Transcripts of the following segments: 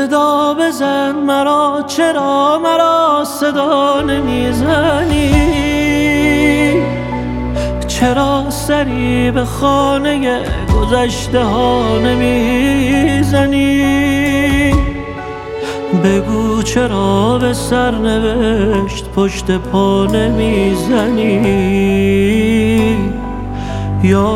صدا بزن مرا، چرا مرا صدا نمیزنی؟ چرا سری به خانه گذشته ها نمیزنی؟ بگو چرا به سرنوشت پشت پا نمیزنی؟ یا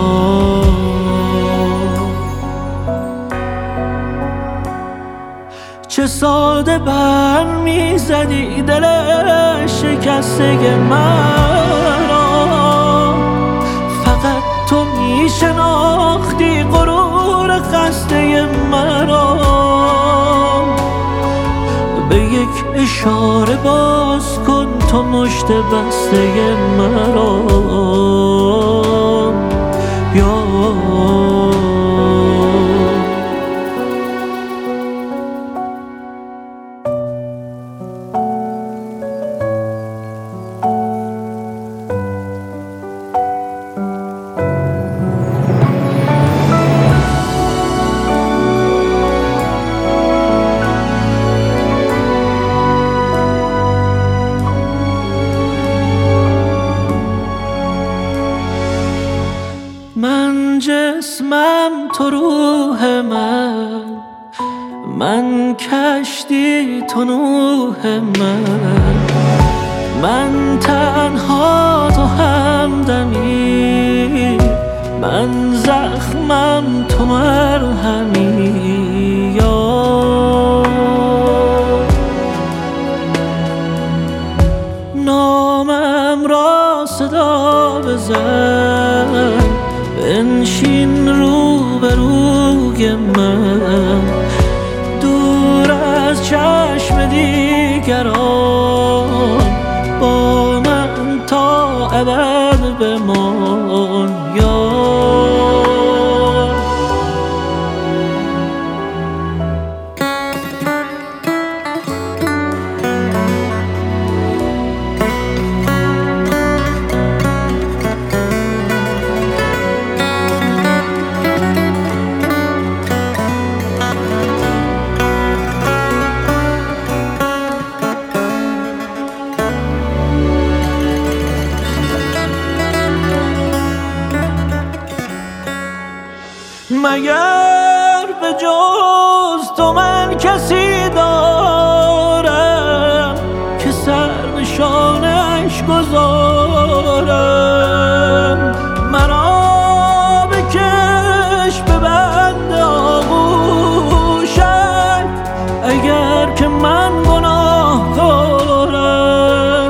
چه ساده بر میزدی دل شکسته مرا، فقط تو میشناختی غرور خسته مرا. به یک اشاره باز کن تو مشت بسته مرا. یا من جسمم تو روح من کشتی تو نوح من تنها تو همدمی، من زخمم تو مرهمی. یا نامم را صدا بزن، بنشین روبروی من، دور از چشم دیگران، با من تا ابد بمان. یا مگر به جز تو من کسی دارم که سر نشانش گذارم؟ مرا بکش به بند آغوشت اگر که من گناهکارم.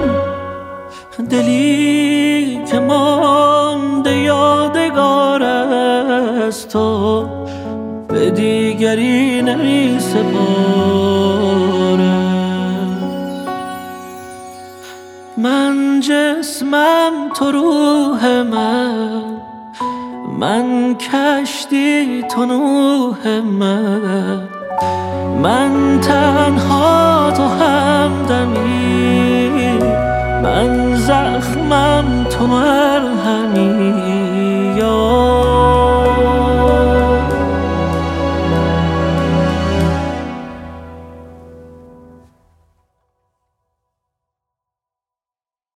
دلی که مانده یادگار از تو به دیگری نمی سپارم. من جسمم تو روح من کشتی تو نوح من تنها تو همدمی، من زخمم تو مرهمی.